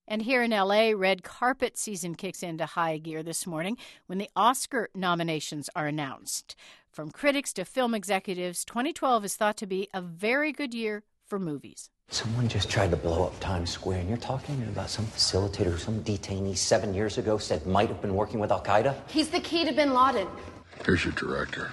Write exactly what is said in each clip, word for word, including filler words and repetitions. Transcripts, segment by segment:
And here in L A, red carpet season kicks into high gear this morning when the Oscar nominations are announced. From critics to film executives, twenty twelve is thought to be a very good year for movies. Someone just tried to blow up Times Square, and you're talking about some facilitator, some detainee seven years ago said might have been working with Al-Qaeda? He's the key to bin Laden. Here's your director.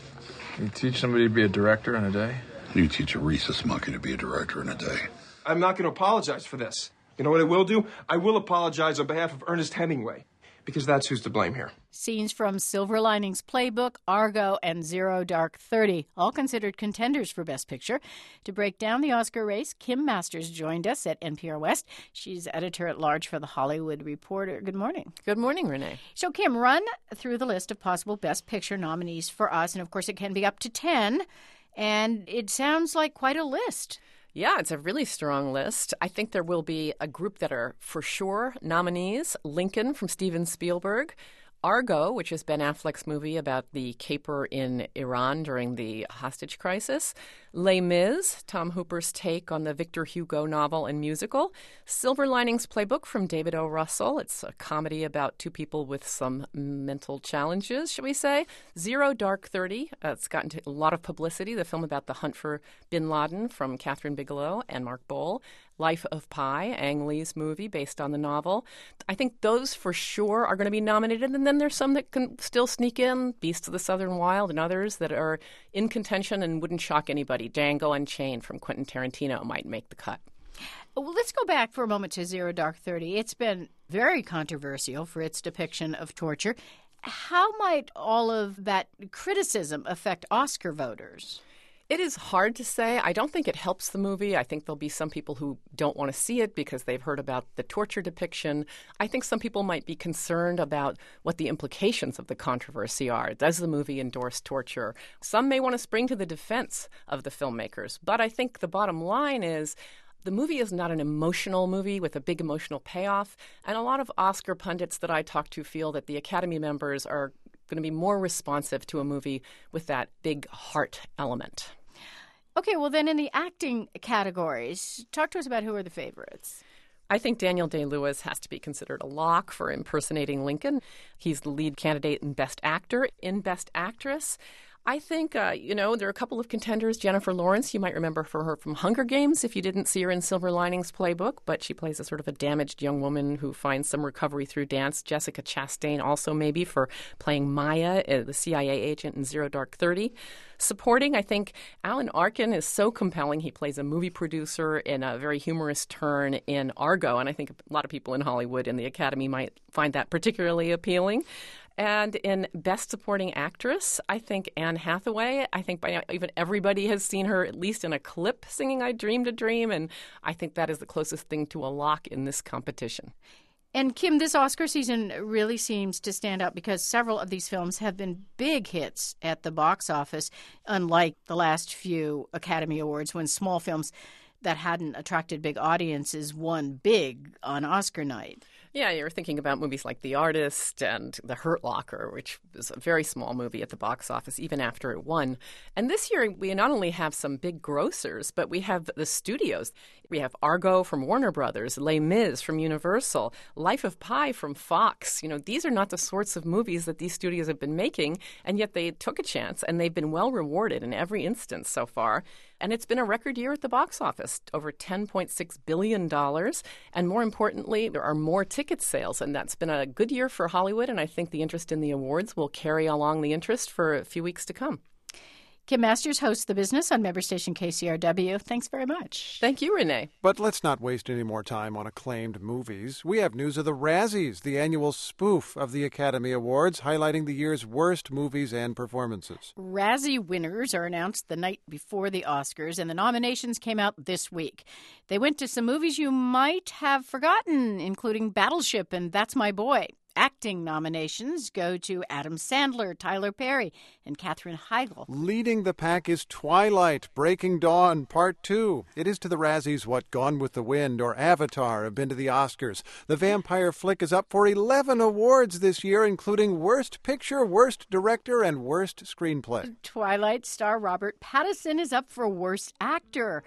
You teach somebody to be a director in a day? You teach a rhesus monkey to be a director in a day. I'm not going to apologize for this. You know what I will do? I will apologize on behalf of Ernest Hemingway, because that's who's to blame here. Scenes from Silver Linings Playbook, Argo, and Zero Dark Thirty, all considered contenders for Best Picture. To break down the Oscar race, Kim Masters joined us at N P R West. She's editor-at-large for The Hollywood Reporter. Good morning. Good morning, Renee. So, Kim, run through the list of possible Best Picture nominees for us, and of course it can be up to ten, and it sounds like quite a list. Yeah, it's a really strong list. I think there will be a group that are for sure nominees. Lincoln from Steven Spielberg. Argo, which is Ben Affleck's movie about the caper in Iran during the hostage crisis. Les Mis, Tom Hooper's take on the Victor Hugo novel and musical. Silver Linings Playbook from David O. Russell. It's a comedy about two people with some mental challenges, shall we say. Zero Dark Thirty. Uh, it's gotten a lot of publicity. The film about the hunt for bin Laden from Catherine Bigelow and Mark Boal. Life of Pi, Ang Lee's movie based on the novel. I think those for sure are going to be nominated. And then there's some that can still sneak in, Beasts of the Southern Wild and others that are in contention and wouldn't shock anybody. Django Unchained from Quentin Tarantino might make the cut. Well, let's go back for a moment to Zero Dark Thirty. It's been very controversial for its depiction of torture. How might all of that criticism affect Oscar voters? It is hard to say. I don't think it helps the movie. I think there'll be some people who don't want to see it because they've heard about the torture depiction. I think some people might be concerned about what the implications of the controversy are. Does the movie endorse torture? Some may want to spring to the defense of the filmmakers. But I think the bottom line is the movie is not an emotional movie with a big emotional payoff. And a lot of Oscar pundits that I talk to feel that the Academy members are going to be more responsive to a movie with that big heart element. Okay, well then in the acting categories, talk to us about who are the favorites. I think Daniel Day-Lewis has to be considered a lock for impersonating Lincoln. He's the lead candidate in Best Actor. In Best Actress, I think, uh, you know, there are a couple of contenders. Jennifer Lawrence, you might remember for her from Hunger Games if you didn't see her in Silver Linings Playbook, but she plays a sort of a damaged young woman who finds some recovery through dance. Jessica Chastain also maybe for playing Maya, uh, the C I A agent in Zero Dark Thirty. Supporting, I think Alan Arkin is so compelling. He plays a movie producer in a very humorous turn in Argo, and I think a lot of people in Hollywood and the Academy might find that particularly appealing. And in Best Supporting Actress, I think Anne Hathaway. I think by now even everybody has seen her at least in a clip singing I Dreamed a Dream, and I think that is the closest thing to a lock in this competition. And Kim, this Oscar season really seems to stand out because several of these films have been big hits at the box office, unlike the last few Academy Awards when small films that hadn't attracted big audiences won big on Oscar night. Yeah, you're thinking about movies like The Artist and The Hurt Locker, which was a very small movie at the box office, even after it won. And this year, we not only have some big grossers, but we have the studios. We have Argo from Warner Brothers, Les Mis from Universal, Life of Pi from Fox. You know, these are not the sorts of movies that these studios have been making, and yet they took a chance, and they've been well rewarded in every instance so far. And it's been a record year at the box office, over ten point six billion dollars. And more importantly, there are more ticket sales. And that's been a good year for Hollywood. And I think the interest in the awards will carry along the interest for a few weeks to come. Kim Masters hosts The Business on member station K C R W. Thanks very much. Thank you, Renee. But let's not waste any more time on acclaimed movies. We have news of the Razzies, the annual spoof of the Academy Awards, highlighting the year's worst movies and performances. Razzie winners are announced the night before the Oscars, and the nominations came out this week. They went to some movies you might have forgotten, including Battleship and That's My Boy. Acting nominations go to Adam Sandler, Tyler Perry, and Katherine Heigl. Leading the pack is Twilight, Breaking Dawn, Part two. It is to the Razzies what Gone with the Wind or Avatar have been to the Oscars. The vampire flick is up for eleven awards this year, including Worst Picture, Worst Director, and Worst Screenplay. Twilight star Robert Pattinson is up for Worst Actor.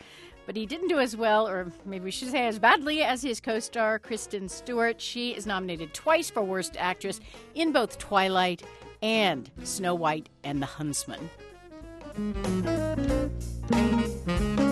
But he didn't do as well, or maybe we should say as badly, as his co-star Kristen Stewart. She is nominated twice for Worst Actress in both Twilight and Snow White and the Huntsman.